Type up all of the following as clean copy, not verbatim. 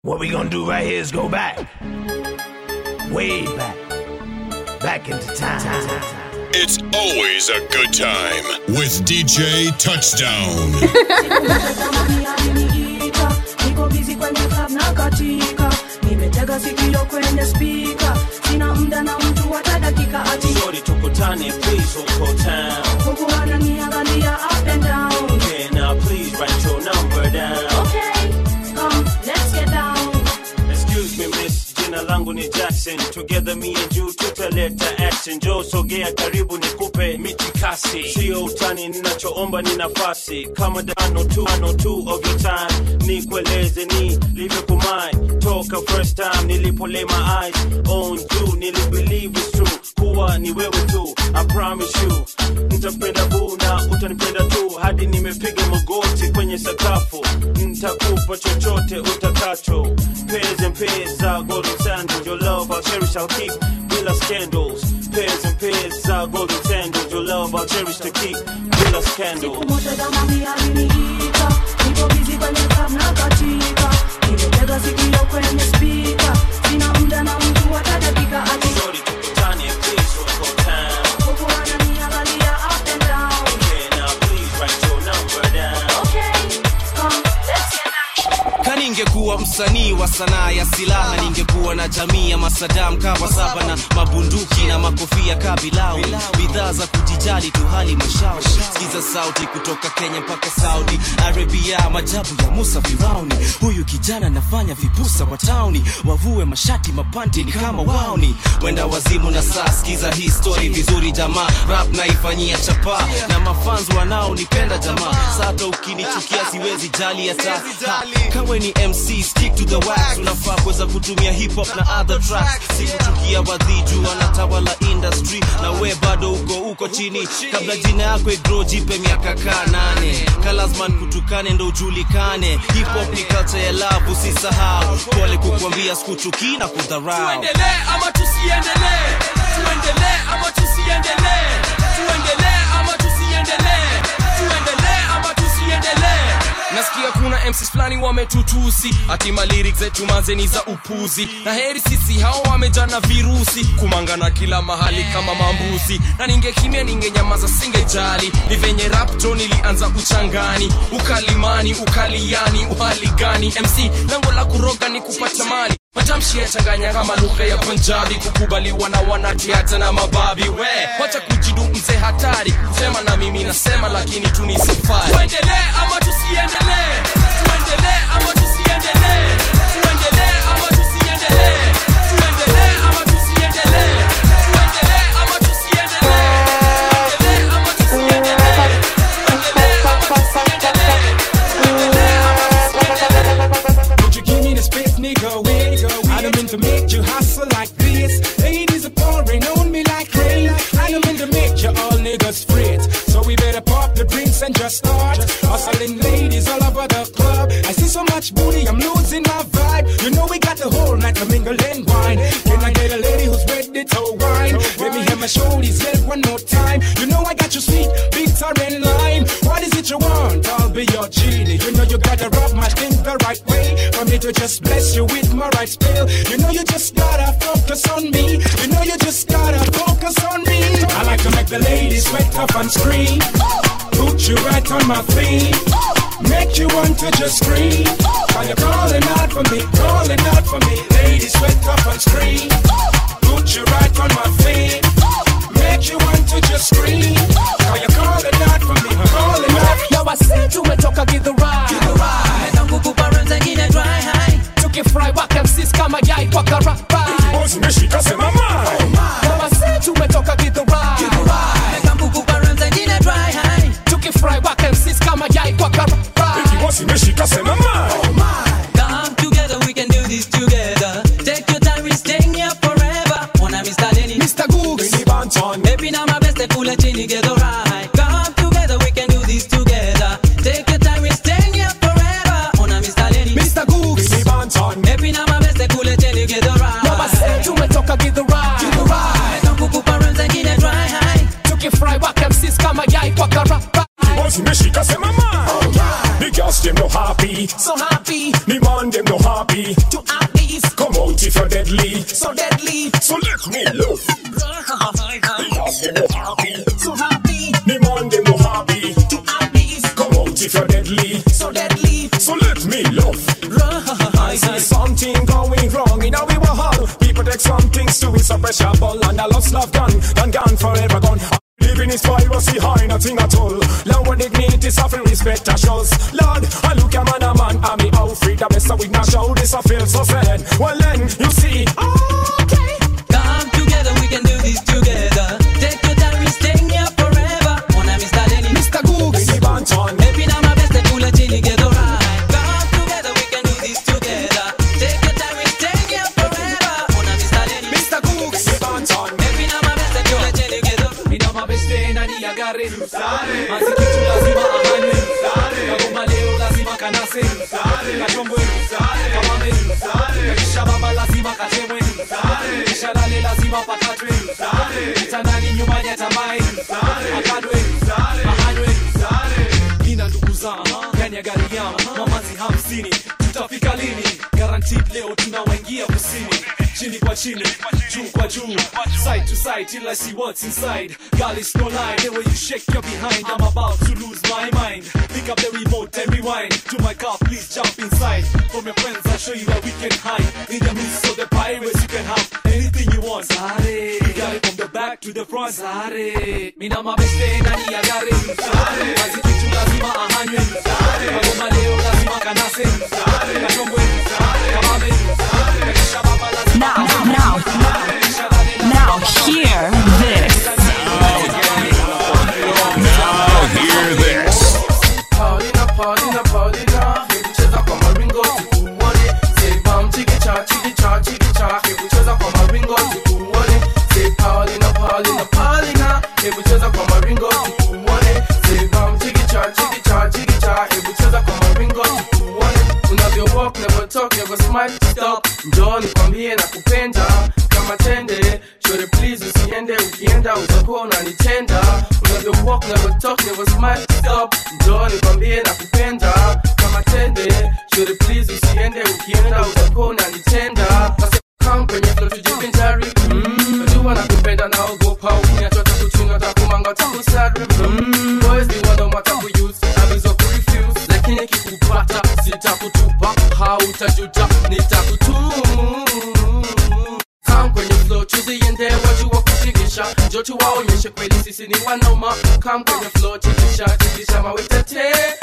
What we gonna do right here is go back. Way back. Back into time. It's always a good time with DJ Touchdown. Niko busy kwenye club na katika. Nimetega sikio kwenye speaker. Sina muda na mtu hata dakika ati. Shorty tukutane please uko town. Huku ananiangalia up and down. Okay now please write your number down. Okay, come let's get down. Excuse me miss, jina langu ni Jackson. Together me and you tutaleta action. Joe sogea karibu nikupe mitikasi. Sio utani ninachoomba ni nafasi. Kama dano two of your time. Nikueleze ni live kumai. Toka first time nilipo lay my eyes on you. Nilibelieve it's true. Kuwa ni wewe tu, I promise you. Nitapenda boo na utanipenda tu. Hadi nimepiga magoti kwenye sakafu. Nitakupa chochote utakacho. Pairs and pairs are golden sandals. Your love I'll cherish, I'll keep bila scandals. Pairs and pairs are golden sandals. Your love I'll cherish to keep bila scandals. Siku moja kama aliniita. Niko busy kwenye club na katika. Nimetega sikio kwenye speaker. Sina muda na mtu hata dakika ati. Shorty tukutane please uko town. Huku ananiangalia up and down. Okay now please write your number down. Okay, come let's get down. Kaningekuwa msanii wa sanaa ya silaha, ningekuwa na jamii ya masadam kawa saba na mabunduki na makofia kabilau. Bidhaa za kujijali tu hali mashauri. Sikiza sauti kutoka Kenya mpaka Saudi Arabia, majabu ya Musa Firauni. Huyu kijana nafanya vipusa wa tauni. Wavue mashati mapanti ni kama wauni. Wenda wazimu na saa sikiza hii story vizuri jamaa. Rap naifanyia chapa na mafans wanao nipenda jamaa. Sata ukinichukia siwezi jali hata. Kawe ni MC stick to the wax. Unafaa kuweza kutumia hip hop na other tracks. Sikuchukia wadhiju wanatawala industry. Na we bado uko chini. Kabla jina yako grow jipe miaka 8. Kalazman kutukane ndo ujulikane. Hip hop ni culture ya love usisahau. Pole kukwambia sikuchuki na kudharau. Tuendelee ama tusiendelee? Tuendelee ama tusiendelee? Tuendelee ama tusiendelee? Tuendelee ama tusiendelee? Nasikia kuna MCs flani wametutusi ati ma lyrics zetu manzeni za upuzi. Na heri sisi hao wamejana virusi kumangana kila mahali kama mambuzi. Na ningekimia ningenyamaza singejali. Ni venye rap jo nilianza uchangani. Ukalimani, ukaliani, uhali gani? MC lango la kuroga ni kupata mali. Matamshi ya changanya kama lugha ya Punjabi. Kukubaliwa na wanati hata na mababi. We, wacha kujidu mze hatari. Kusema na mimi nasema lakini tunisifai. Tuendelee ama tusiendelee? Tuendelee ama tusiendelee? Tuendelee ama tusiendelee? Tuendelee ama tusiendelee? Tuendelee ama tusiendelee? Tuendelee ama tusiendelee? Tuendelee ama tusiendelee? Tuendelee ama tusiendelee? Would you give me the space, nigga? I don't mean to make you hustle like this. Ladies are pouring on me like rain. I don't mean to make you all niggas fret. So we better pop the drinks and just start hustling ladies all over the club. I see so much booty, I'm losing my vibe. You know we got the whole night to mingle and wine. Can I get a lady who's ready to wine? Let me hear my shoulders get one more time. You know I got you sweet, bitter and lime. What is it you want? I'll be your genie. You know you gotta rub my thing the right way. For me to just bless you with my right spell. You know you just gotta focus on me. You know you just gotta focus on me. I like to make the ladies sweat up and scream. Put you right on my feet. Make you want to just scream. While you're calling out for me, calling out for me. Ladies sweat up and scream. Put you right on my feet. Make you want to just scream. While you're calling out for me, calling out. Now I said tumetoka get the ride. Metangu kuparanza ngine dry high. Tukifry waka MCs kama yai kwa karabai. Bozi meshika sema mai. Now I said tumetoka get the ride. Metangu kuparanza ngine dry high. Tukifry waka MCs kama yai kwa karabai. Bozi meshika sema mai. Come together, we can do this together. Take your time, we're staying here forever. Wanna Mr. Lenny, Mr. Googs, Mr. Banton. maybe now my best, pull a chin, get the right. Come together, we can do this together. Take your time, we're staying here forever. Wanna Mr. Lenny, Mr. Googs, Mr. Banton. maybe now my best, pull a chin, get the right. Now I said tumetoka get the right. to at least come out if you're deadly. so deadly. So let me love. Because they no happy. So happy Me man they no happy. to at least Come out if you're deadly. so deadly. So let me love. I see something going wrong in our world. People take some things to it's a pressure ball and a lost love gone forever gone. Living is piracy high, nothing at all. Now what dignity is offering respect a shows. Lord, I look a man, I'm me out free. The best of we not show this, I feel so sad. Well then, you see, okay. Come together, we can do this together. Take your time, we stay here forever. Mon ami Mr. Lenny, Mr. Gooks, Mini Banton. et puis dans ma veste, tout le chili get alright. Come together, we can do this together. Take your time, we stay here forever. Mon ami Mr. Lenny, Mr. Gooks, Mini Banton. et puis dans ma veste, tout le chili get alright. Ina mabeste na niagare Maziki tu lazima ahane Kagoma leo lazima kanase Kachomwe Kamame Kisha baba lazima kachemwe Kisha lale lazima pakatwe Kitandani nyuma nyatamai Akadwe Mahanywe Nina ndugu zangu ndani ya gari yangu mamazi 50 tutafika lini guaranteed leo tunawaingia kusini chini kwa chini juu kwa juu side to side till I see what's inside girl it's no lie the way you shake your behind I'm about to lose my mind pick up the remote and rewind to my car please jump inside from your friends I'll show you where we can hide in the midst of the pirates you can have anything you want Sare got it from the back to the front Sare mina mabeste nani ya gari Sare maziki tu lazima ahanywe Sare kagoma leo lazima kanase Sare kachomwe Sare kamame Sare kisha baba lazima Now hear this. Now hear this. Paulina, hebu cheza kwa maringo tukuone. Say bam chiki cha, hebu cheza kwa maringo tukuone. Say Paulina, hebu cheza kwa maringo tukuone. Say bam chiki cha, hebu cheza kwa maringo tukuone. Unavyo walk, never talk, never smile, stop. Njoo nikwambie na kupenda kama tende. Shore please usiende, ukienda utakuwa unanitenda. Unavyo walk, never talk, never smile, stop. Njoo nikwambie na kupenda kama tende. Shore please usiende, ukienda utakuwa unanitenda. Come kwenye flow tujivinjari. Najua nakupenda na ogopa ukiniacha kuchunga takumanga takusari. Boys ni wano matakuuse, abizo kurefuse. Lakini kikupata sitakutupa, hautajuta nitakutuma. Come kwenye flow tuziende, wajua kutingisha. Njoo tuwaonyeshe kweli sisi ni wanoma. Come kwenye flow tingisha, mawetete.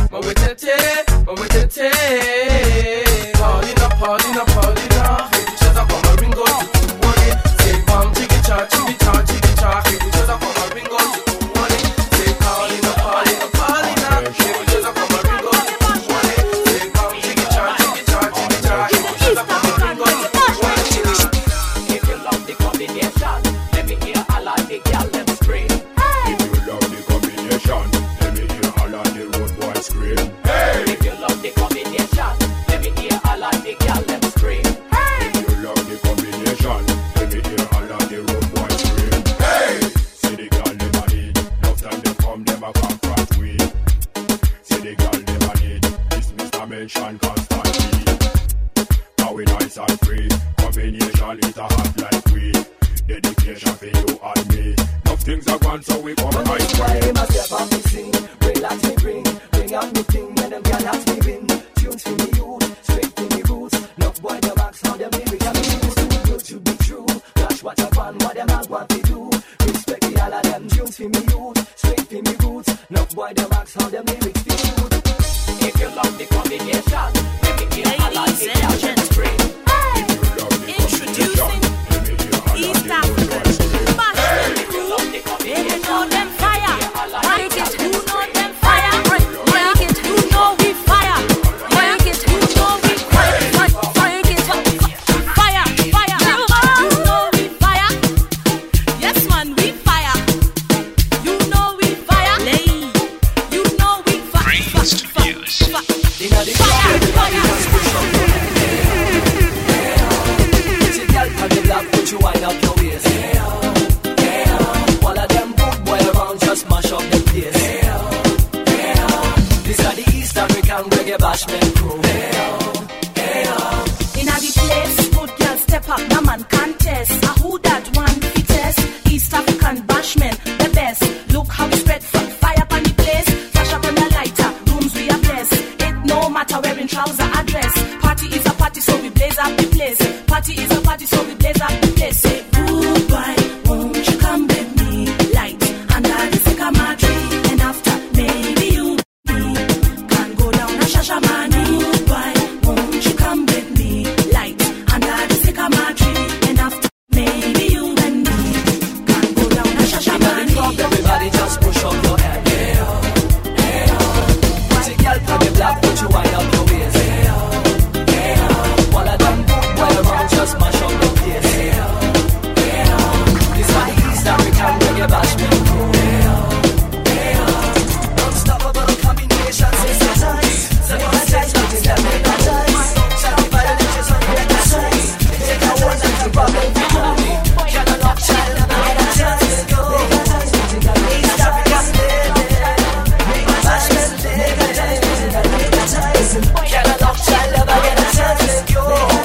Paulina, hebu cheza kwa maringo tukuone. Say bam chiki cha, hebu cheza kwa maringo tukuone. Say Paulina, hebu cheza kwa maringo tukuone. Say bam chiki cha, hebu cheza kwa maringo tukuone. If you love the combination, let me hear all of the girl them scream. If you love the combination, let me hear all of the road boys scream. If you love the combination, let me hear all of the girl them scream. If you love the combination, let me hear all of the road boys scream. See the girl them a need, enough time they come, them a confront we. See the girl them a need, this Mr. Mention constantly. Now we nice and free, combination it a hot like we. Dedication for you and me. Enough things are gone, so we come right way. Must step on me sing, relax me bring out me thing, and them cannot me win. Tunes for me youth, straight to me roots. Enough boy the box, how them lyrics and me used too good to be true. Gosh, what up on what them not want to do. Respect the all of them tunes for me youth, straight for me roots. Enough boy the box, how them lyrics feel good. If you love the combination, let me hear all of the girl them scream. Introducing East African Mash. They know them fire. Like it, who know them fire? Like it, who know we fire? Like it, who know we fire? Like it, blaze up the place. Party is a party, so we blaze up the place. Say goodbye, won't you come with me? Light under the sycamore tree, and after maybe you and me can go down a Shashamane. Goodbye, won't you come with me? Light under the sycamore tree, and after maybe you and me can go down a Shashamane. Everybody just push up your hand. Pretty girl from the block, put you wind up your waist. All of them good boy around, just mash up your place. This one East African reggae bash me crew. Unstoppable combination, synthesize. Synthesize, but it's that make a choice. Sound violations on your size. Take a one and keep up every money. Can a love child and I get a chance. Go. East African lady. Make a choice. Make a choice. Make a choice. Can a love child ever get a chance? Go.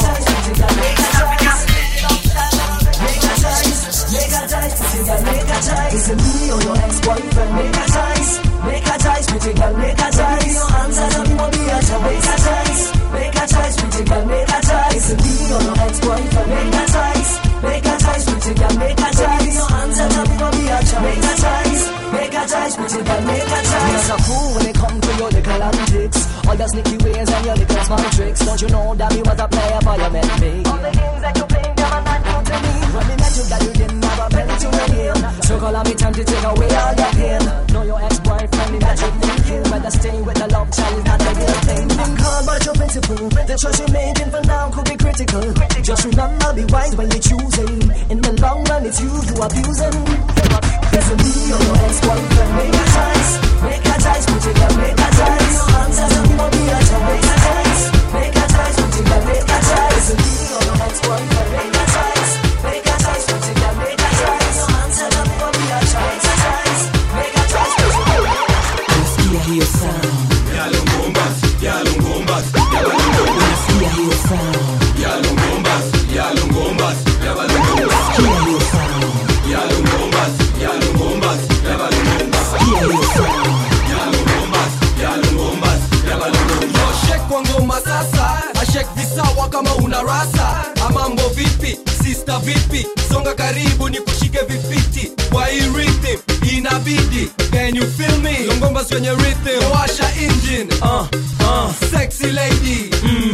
Is it me or your ex-boyfriend? Make a choice. Make a choice, pretty girl, make a choice. Your hands are not gonna be a choice. Make a choice. Make a choice, pretty girl, make a choice. Is it me or your ex-boyfriend? Make a choice. Make a choice, pretty girl, make a choice. Your hands are not gonna be a choice. Make a choice. Make a choice, pretty girl, make a choice. You're so cool when it comes to your little antics. All your sneaky ways and your little small tricks. Don't you know that you was a player for your met me? All the games that you play, them are not new to me. When we met you, that you didn't have a penny to my name. So call on me time to take away all your pain. Know your ex-boyfriend, me that you thinking. Rather stay with the love child, is not a real thing. Being called by your principle. The choice you're making for now could be critical. Just remember, be wise when you're choosing. In the long run, it's you abusing. Is it me or your ex-boyfriend? Make a choice. Make a choice, put it down, make a choice. Your answers are gonna be a choice. Make a choice. Make a choice, put it down, make a choice. Is it me or your ex-boyfriend? Make a choice. Make a choice, put it down, make a choice. Your answers are gonna be a choice. Make a choice. Make a choice, put it down. Unasikia hiyo sound. Yalungumbas, yalungumbas, yalungumbas. Unasikia hiyo sound. Yalungumbas, yalungumbas, yalungumbas. Unasikia hiyo sound. Yalungumbas, yalungumbas, yalungumbas. Unasikia hiyo sound. Yalungumbas, yalungumbas, yalungumbas. Shek kwa ngoma sasa, ashek visawa kama una rasa. Amambo vipi, sister vipi, songa karibu ni kushike vifiti. Kwa hii rhythm, inabidi, can you feel me? Ngomba kwenye rhythm, washa engine, sexy lady.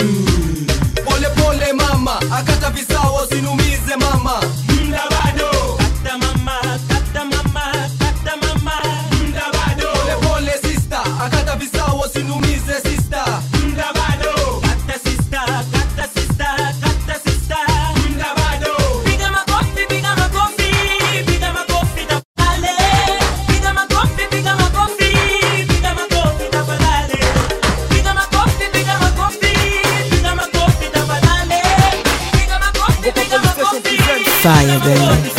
Pole pole mama, akata visawa sinumize mama. Mda bado, kata mama, kata mama, kata mama. Mda bado, pole pole sister, akata visawa sinumize sister. Mda bado, kata sister, kata sister, kata sister. Mda bado, piga makofi, piga makofi, piga makofi tafadhali. Piga makofi, piga makofi, piga makofi tafadhali. Piga makofi, piga makofi, piga makofi tafadhali. Piga makofi, piga makofi. Fire, baby.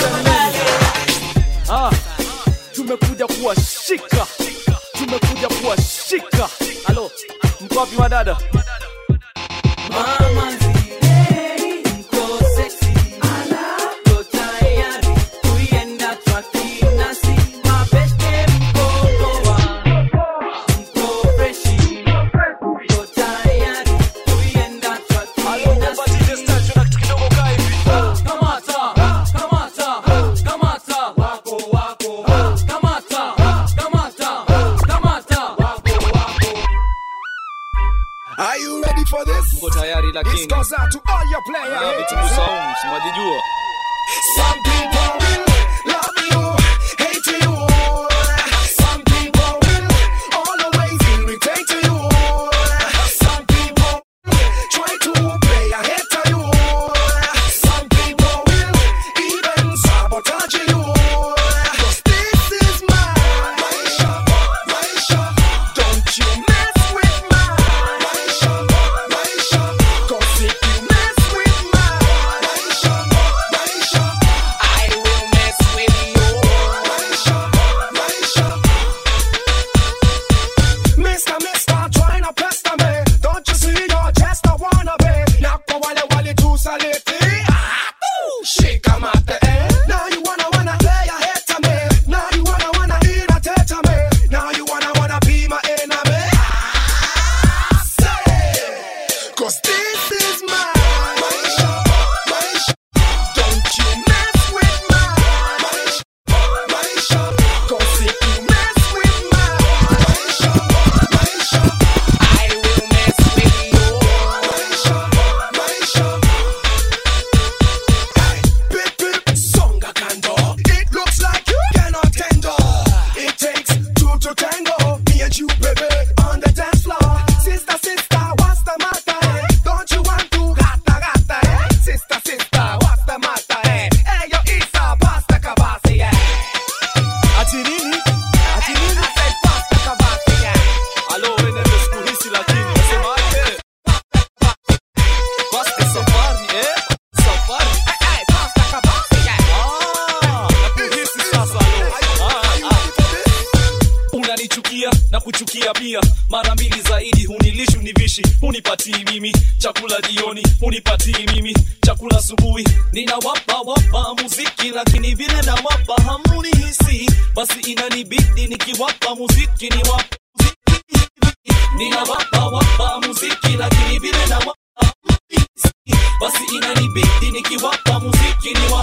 Tumekuja kuwashika, tumekuja kuwashika. Halo, mko wapi wadada? Mama nzile, mko sexy. Mko tayari, kuienda traki nasi. Mabeste mko poa, mko freshi. Mko tayari, kuienda traki nasi. Kamata, kamata, kamata, wako wako. Kamata, kamata, kamata, wako wako. Are you ready for this? Mko tayari lakini. This goes out to all your players. Vitu sound, mwajijua. Some people will love you, hate you. Some people will always irritate you. Some people try to play a hate to you. Some people will even sabotage you. 'Cause this is my Raisha, Raisha. Don't you mess with my Raisha, Raisha. 'Cause if you mess with my Raisha, Raisha, I will mess with you. Raisha, Raisha. Mister, trying to pester me. Don't you see you're just a wannabe? Nako wale tu saliti. Shake 'em at the end. Now you wanna play a hate to me. Now you wanna irritate to me. Now you wanna be my enemy. Say, 'cause this is my mia mara mbili zaidi. Hunilishi univishi, hunipatii mimi chakula jioni, hunipatii mimi chakula asubuhi. Ninawapa muziki lakini vile na wapa hamunihisi, basi inanibidi nikiwapa muziki ni wapa muziki. Ninawapa muziki lakini vile na wapa hamunihisi, basi inanibidi nikiwapa muziki ni wapa